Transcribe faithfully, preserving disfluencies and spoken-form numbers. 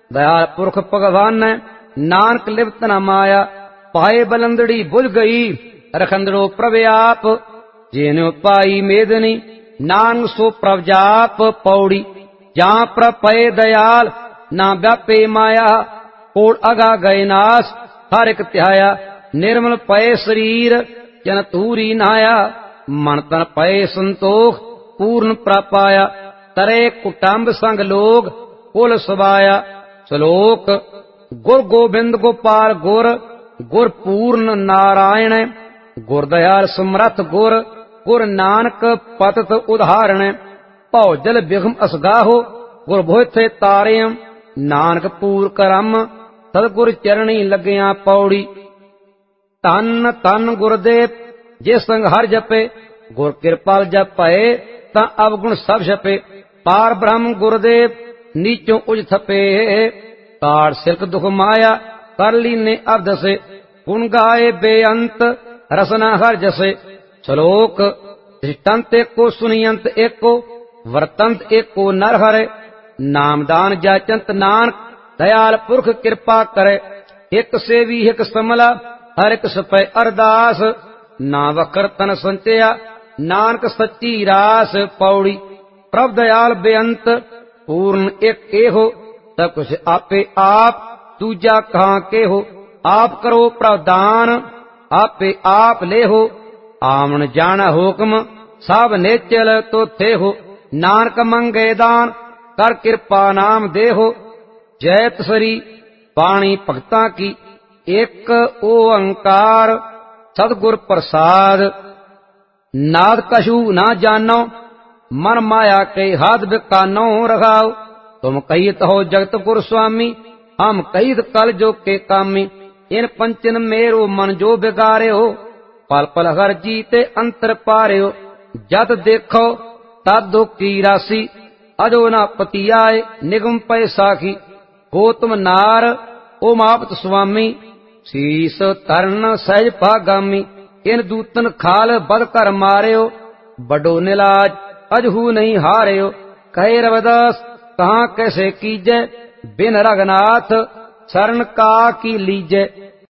दयाल पुरख भगवान नानक लिप्त न माया पाए बलंदड़ी बुझ गई रखंदड़ो प्रभ आप जेनो पाई मेदनी नानक सो प्रभ जाप पौड़ी जहाँ प्रभ पए दयाल ना व्यापे माया कोड़ अगा गए नाश हर एक त्याया निर्मल पए शरीर जन तूरी नहाया मन तन पए संतोख पूर्ण प्रापाया तरे कुटुंब संग लोग कुल सबाया श्लोक गुर गोबिंद गोपाल गुर गुर पूर्ण नारायण गुर दयाल समरथ गुर गुर नानक पतत उदाहरण भौ जल बिघम असगाहो गुर भोथे तारियम नानक पूर करम सतगुर चरणी लगिया पौड़ी तन तन गुरदेव जे संग हर जपे गुर कृपाल जप पए ता अवगुण सब छपे पार ब्रह्म गुरदेव नीचों उज थपे ताड़ सिल्क दुख माया कर लीने अब्द से गुण गाए बेअंत रसना हर जसे श्लोक दृष्टांत एको सुनियंत एको वर्तंत एको नर हरे नामदान जाचंत नानक दयाल पुरख कृपा करे एक सेवी एक समला हर एक सपै अरदास ना वखर तन संचया नानक सच्ची रास पौड़ी प्रभ दयाल बेअंत पूर्ण एक एहो सब कुछ आपे आप दूजा कहाँ के हो आप करो प्रदान आपे आप ले हो आमन जाना हुक्म सब नेचल तो थे हो नानक मंगे दान कर कृपा नाम दे हो जैत सरी पाणी भगता की एक ओंकार सतगुर प्रसाद नाद कछु ना जानो मन माया के हाथ बिकानो रखाओ तुम कहित हो जगत गुरु स्वामी हम कहित कल जो के कामी इन पंचन मेरो मन जो बिगारे हो पल पल हर जीते अंतर पारे हो जद देखो तद दुख की राशि अजो ना पति आए निगम पैसाखी गौतम नार ओम आपत स्वामी शीस तरण सहज भागामी इन दूतन खाल बद कर मारियो बडो निलाज अजहू नहीं हारियो कहे रविदास कहाँ कैसे कीजय बिन रघुनाथ शरण का की लीजय